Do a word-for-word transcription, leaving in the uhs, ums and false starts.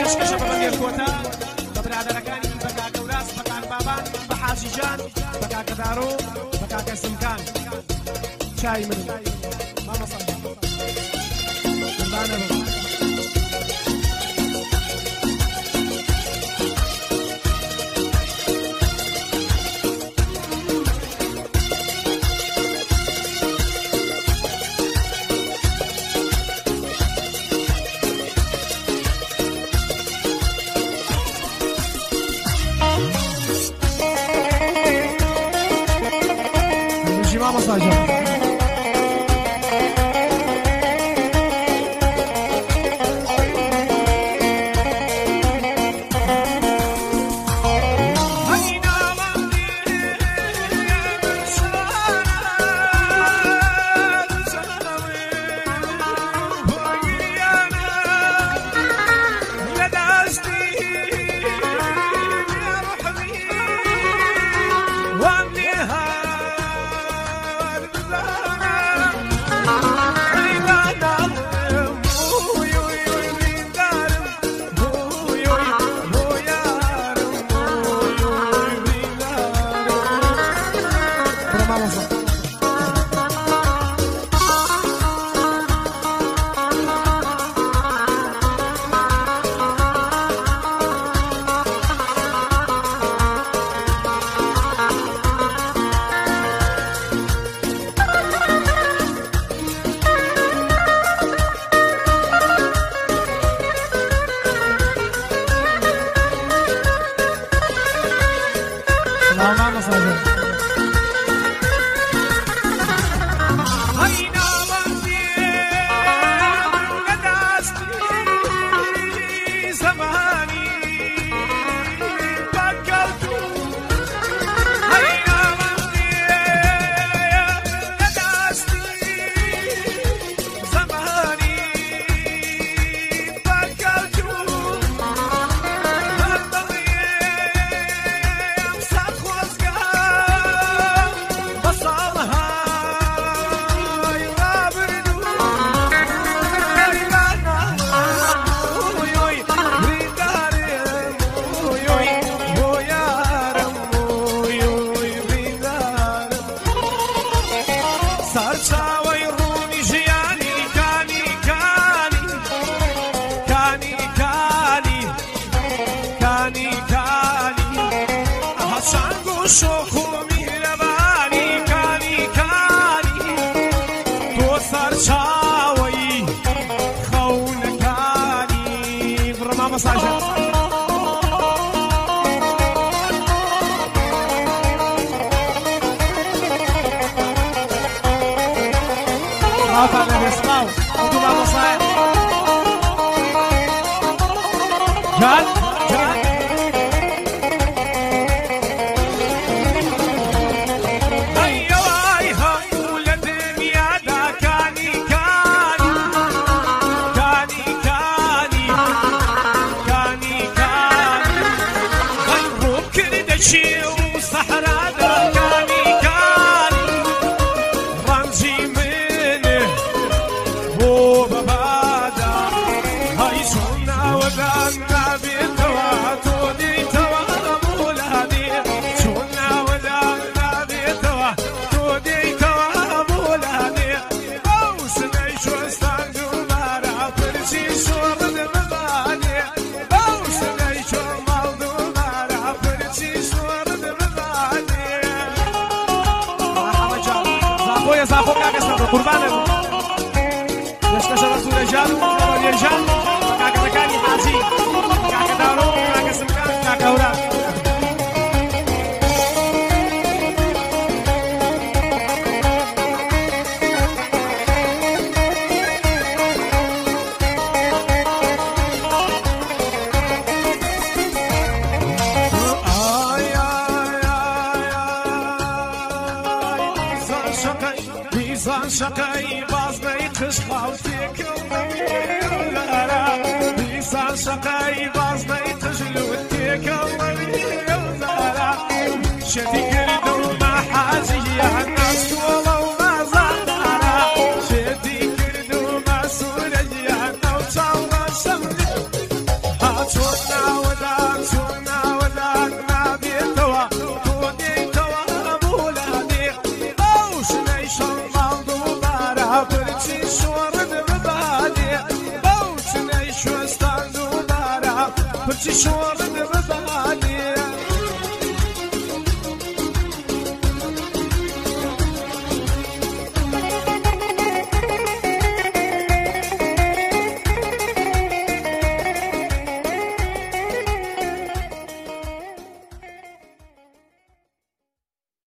پێشکەشە بە بەندێر کۆتا بە برادەرەکانی بە کاکە وراس بە کاک بابان بە حاجیجان بە کاکە دارۆ بە کاکە سمکان چای من مامەسان قوربانە بم masajı. John, John. قربانه نشكر رسول الجان والرجال كاكا مكاني حاجي كاكا دارو كاكا سمكان كاكا ورا شقي بازني تشخاوتك لا بيسان شقي بازني تجلوتك لا شدي كردو ما حاجي يا الناس ولو ما زعنا شدي كردو ما سوري يا نوتا وشمني هاتوا شۆ